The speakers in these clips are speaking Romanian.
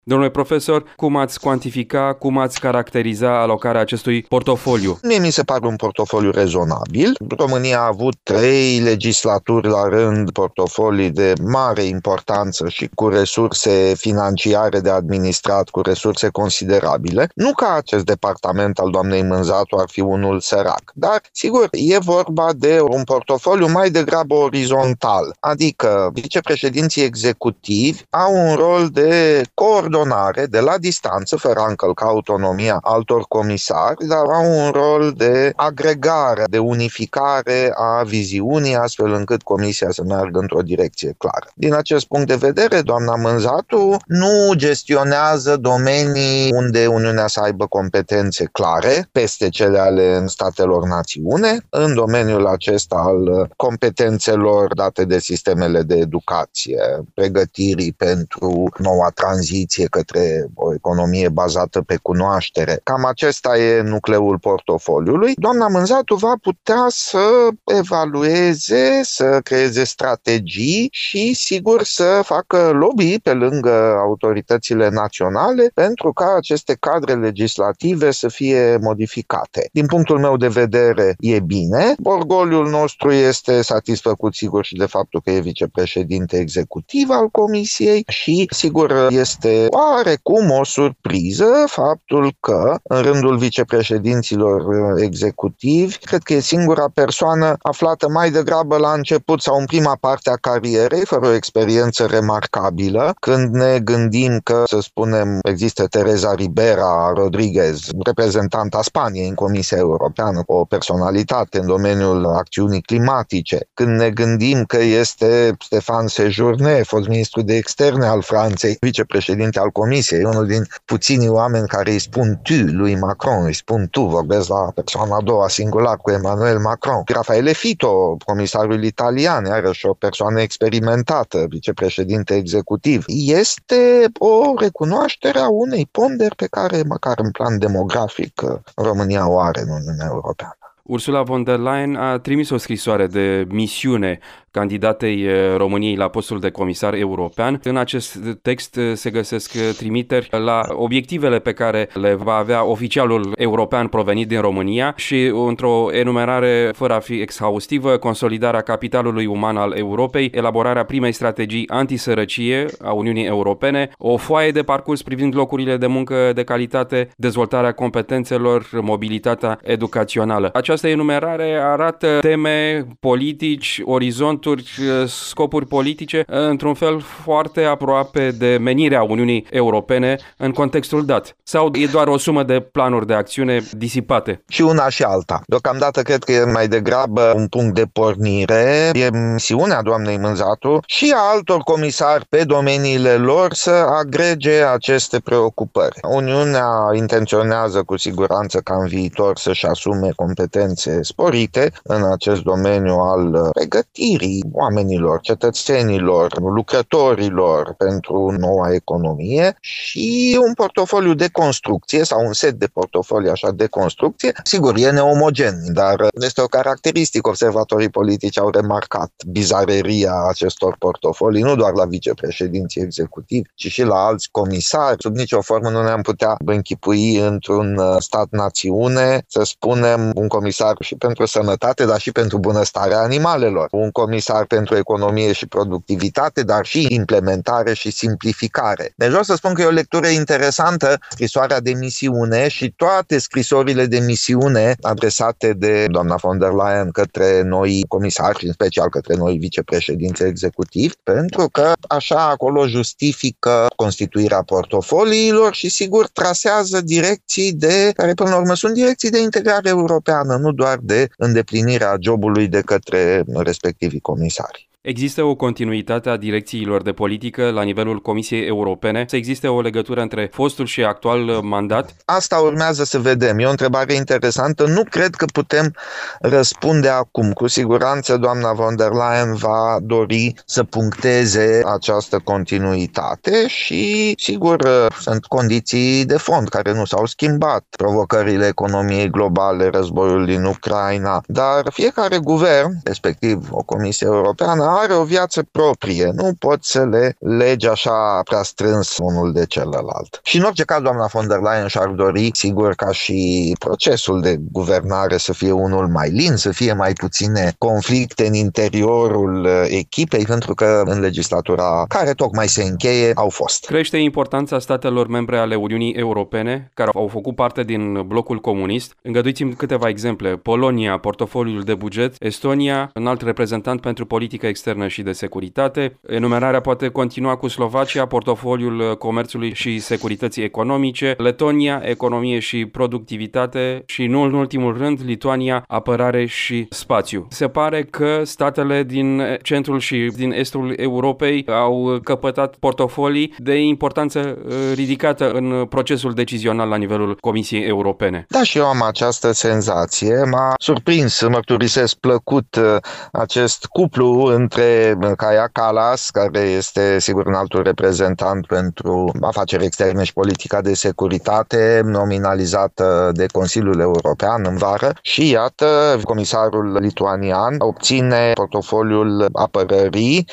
Domnule profesor, cum ați cuantifica, cum ați caracteriza alocarea acestui portofoliu? Mie mi se pare un portofoliu rezonabil. România a avut 3 legislaturi la rând, portofolii de mare importanță și cu resurse financiare de administrat, cu resurse considerabile. Nu că acest departament al doamnei Mânzatu ar fi unul sărac, dar, sigur, e vorba de un portofoliu mai degrabă orizontal, adică vicepreședinții executivi au un rol de coordonare de la distanță, fără a încălca autonomia altor comisari, dar au un rol de agregare, de unificare a viziunii, astfel încât comisia să meargă într-o direcție clară. Din acest punct de vedere, doamna Mânzatu nu gestionează domenii unde Uniunea să aibă competențe clare, peste cele ale statelor națiune, în domeniul acesta al competențelor date de sistemele de educație, pregătirii pentru noua tranziție către o economie bazată pe cunoaștere. Cam acesta e nucleul portofoliului. Doamna Mânzatu va putea să evalueze, să creeze strategii și, sigur, să facă lobby pe lângă autoritățile naționale pentru ca aceste cadre legislative să fie modificate. Din punctul meu de vedere, e bine. Orgoliul nostru este satisfăcut, sigur, și de faptul că e vicepreședinte executiv al Comisiei și, sigur, este oarecum o surpriză faptul că în rândul vicepreședinților executivi, cred că e singura persoană aflată mai degrabă la început sau în prima parte a carierei, fără o experiență remarcabilă. Când ne gândim că, să spunem, există Teresa Ribera Rodriguez, reprezentanta Spaniei în Comisia Europeană, o personalitate în domeniul acțiunii climatice. Când ne gândim că este Stéphane Séjourné, fost ministru de externe al Franței, vicepreședinte al Comisiei, unul din puținii oameni care îi spun tu lui Macron, îi spun tu, vorbesc la persoana a doua singular cu Emmanuel Macron. Raffaele Fitto, comisarul italian, iarăși o persoană experimentată, vicepreședinte executiv. Este o recunoaștere a unei ponderi pe care, măcar în plan demografic, România o are în Uniunea Europeană. Ursula von der Leyen a trimis o scrisoare de misiune candidatei României la postul de comisar european. În acest text se găsesc trimiteri la obiectivele pe care le va avea oficialul european provenit din România și, într-o enumerare fără a fi exhaustivă, consolidarea capitalului uman al Europei, elaborarea primei strategii antisărăcie a Uniunii Europene, o foaie de parcurs privind locurile de muncă de calitate, dezvoltarea competențelor, mobilitatea educațională. Această enumerare arată teme, politici, orizonturi, scopuri politice, într-un fel foarte aproape de menirea Uniunii Europene în contextul dat. Sau e doar o sumă de planuri de acțiune disipate? Și una și alta. Deocamdată cred că e mai degrabă un punct de pornire. E misiunea doamnei Mânzatu și a altor comisari pe domeniile lor să agrege aceste preocupări. Uniunea intenționează cu siguranță ca în viitor să-și asume competențe sporite în acest domeniu al pregătirii oamenilor, cetățenilor, lucrătorilor pentru noua economie și un portofoliu de construcție sau un set de portofolii așa de construcție. Sigur, e neomogen, dar este o caracteristică. Observatorii politici au remarcat bizareria acestor portofolii, nu doar la vicepreședinții executivi, ci și la alți comisari. Sub nicio formă nu ne-am putea închipui într-un stat-națiune, să spunem, un comisar și pentru sănătate, dar și pentru bunăstarea animalelor, un comisar pentru economie și productivitate, dar și implementare și simplificare. Deci vreau să spun că e o lectură interesantă, scrisoarea de misiune și toate scrisorile de misiune adresate de doamna von der Leyen către noi comisari și în special către noi vicepreședinți executivi, pentru că așa acolo justifică constituirea portofoliilor și sigur trasează direcții care până la urmă sunt direcții de integrare europeană, nu doar de îndeplinirea jobului de către respectivii comisari. Există o continuitate a direcțiilor de politică la nivelul Comisiei Europene? Să existe o legătură între fostul și actual mandat? Asta urmează să vedem. E o întrebare interesantă. Nu cred că putem răspunde acum. Cu siguranță doamna von der Leyen va dori să puncteze această continuitate și, sigur, sunt condiții de fond care nu s-au schimbat. Provocările economiei globale, războiul din Ucraina, dar fiecare guvern, respectiv o Comisie Europeană, are o viață proprie, nu poți să le legi așa prea strâns unul de celălalt. Și în orice caz, doamna von der Leyen și-ar dori, sigur, ca și procesul de guvernare să fie unul mai lin, să fie mai puține conflicte în interiorul echipei, pentru că în legislatura care tocmai se încheie au fost. Crește importanța statelor membre ale Uniunii Europene, care au făcut parte din blocul comunist. Îngăduiți-mi câteva exemple. Polonia, portofoliul de buget; Estonia, înalt reprezentant pentru politică externă și de securitate. Enumerarea poate continua cu Slovacia, portofoliul comerțului și securității economice; Letonia, economie și productivitate și, nu în ultimul rând, Lituania, apărare și spațiu. Se pare că statele din centrul și din estul Europei au căpătat portofolii de importanță ridicată în procesul decizional la nivelul Comisiei Europene. Da, și eu am această senzație. M-a surprins, să mărturisesc plăcut, acest cuplu între Kaja Kallas, care este sigur un altul reprezentant pentru afaceri externe și politica de securitate, nominalizată de Consiliul European în vară, și iată, comisarul lituanian obține portofoliul apărării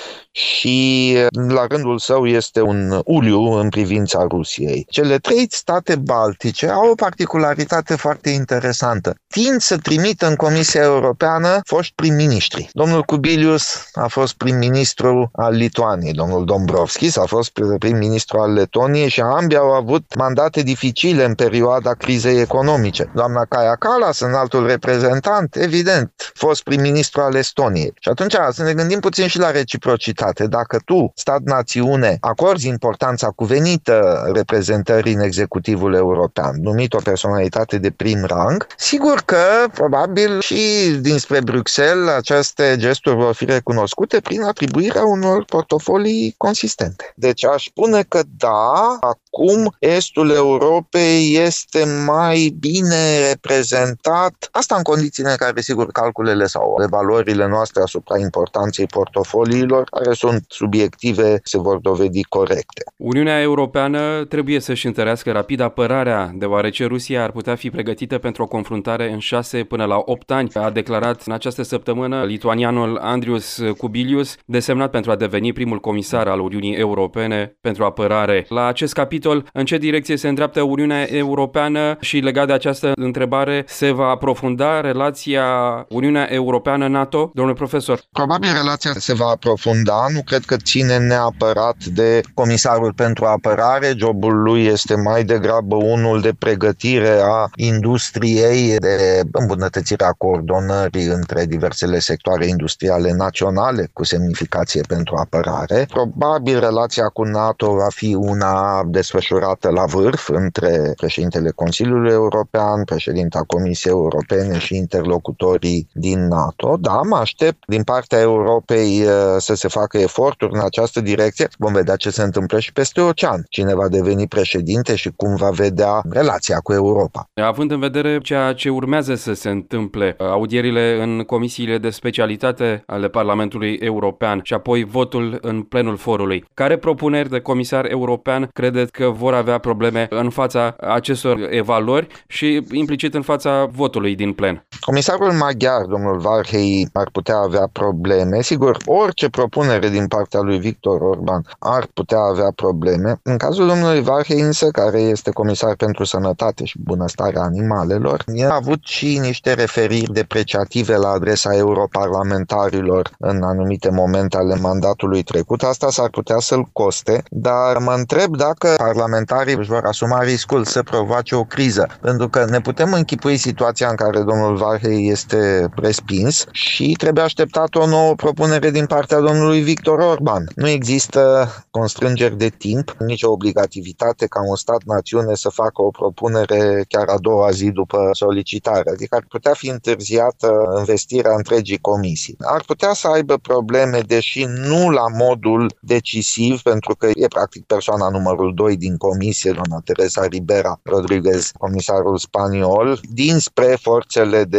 și la rândul său este un uliu în privința Rusiei. Cele trei state baltice au o particularitate foarte interesantă. Tind să trimită în Comisia Europeană foști prim-ministri. Domnul Kubilius a fost prim-ministru al Lituaniei, domnul Dombrovskis a fost prim-ministru al Letoniei și ambii au avut mandate dificile în perioada crizei economice. Doamna Kaja Kallas, înaltul reprezentant, evident, fost prim-ministru al Estoniei. Și atunci să ne gândim puțin și la reciprocitate. Dacă tu, stat-națiune, acorzi importanța cuvenită reprezentării în executivul european, numit o personalitate de prim rang, sigur că, probabil, și dinspre Bruxelles aceste gesturi vor fi recunoscute prin atribuirea unor portofolii consistente. Deci aș spune că da, acum estul Europei este mai bine reprezentat, asta în condițiile în care, sigur, calculele sau evaluările noastre asupra importanței portofoliilor, care sunt subiective, se vor dovedi corecte. Uniunea Europeană trebuie să-și întărească rapid apărarea, deoarece Rusia ar putea fi pregătită pentru o confruntare în 6 până la 8 ani, a declarat în această săptămână lituanianul Andrius Kubilius, desemnat pentru a deveni primul comisar al Uniunii Europene pentru apărare. La acest capitol, în ce direcție se îndreaptă Uniunea Europeană și legat de această întrebare, se va aprofunda relația Uniunea Europeană-NATO? Domnule profesor. Probabil relația se va aprofunda, nu cred că ține neapărat de comisarul pentru apărare, jobul lui este mai degrabă unul de pregătire a industriei, de îmbunătățirea coordonării între diversele sectoare industriale naționale cu semnificație pentru apărare. Probabil relația cu NATO va fi una desfășurată la vârf între președintele Consiliului European, președinta Comisiei Europene și interlocutorii din NATO. Da, mă aștept din partea Europei să se facă eforturi în această direcție. Vom vedea ce se întâmplă și peste ocean. Cine va deveni președinte și cum va vedea relația cu Europa. Având în vedere ceea ce urmează să se întâmple, audierile în comisiile de specialitate ale Parlamentului European și apoi votul în plenul forului, care propuneri de comisar european credeți că vor avea probleme în fața acestor evaluări și implicit în fața votului din plen? Comisarul maghiar, domnul Várhelyi, ar putea avea probleme. Sigur, orice propunere din partea lui Viktor Orban ar putea avea probleme. În cazul domnului Várhelyi însă, care este comisar pentru sănătate și bunăstarea animalelor, el a avut și niște referiri depreciative la adresa europarlamentarilor în anumite momente ale mandatului trecut. Asta s-ar putea să-l coste, dar mă întreb dacă parlamentarii își vor asuma riscul să provoace o criză, pentru că ne putem închipui situația în care domnul Várhelyi este respins și trebuie așteptat o nouă propunere din partea domnului Viktor Orban. Nu există constrângeri de timp, nicio obligativitate ca un stat-națiune să facă o propunere chiar a doua zi după solicitare, adică ar putea fi întârziată învestirea întregii comisii. Ar putea să aibă probleme, deși nu la modul decisiv, pentru că e practic persoana numărul 2 din comisie, doamna Teresa Ribera Rodriguez, comisarul spaniol, dinspre forțele de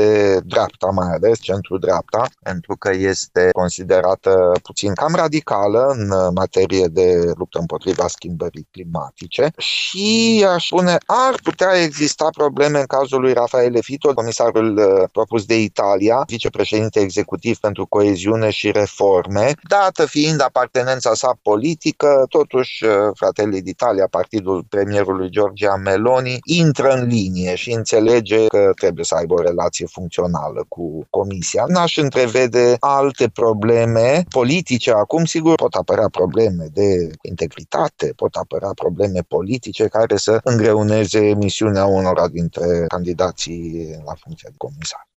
de dreapta, mai ales centru-dreapta, pentru că este considerată puțin cam radicală în materie de luptă împotriva schimbării climatice și, aș spune, ar putea exista probleme în cazul lui Raffaele Fitto, comisarul propus de Italia, vicepreședinte executiv pentru coeziune și reforme, dată fiind apartenența sa politică, totuși Fratelli d'Italia, partidul premierului Giorgia Meloni, intră în linie și înțelege că trebuie să aibă o relație funcțională cu Comisia. N-aș întrevede alte probleme politice. Acum, sigur, pot apărea probleme de integritate, pot apărea probleme politice care să îngreuneze misiunea unora dintre candidații la funcția de comisar.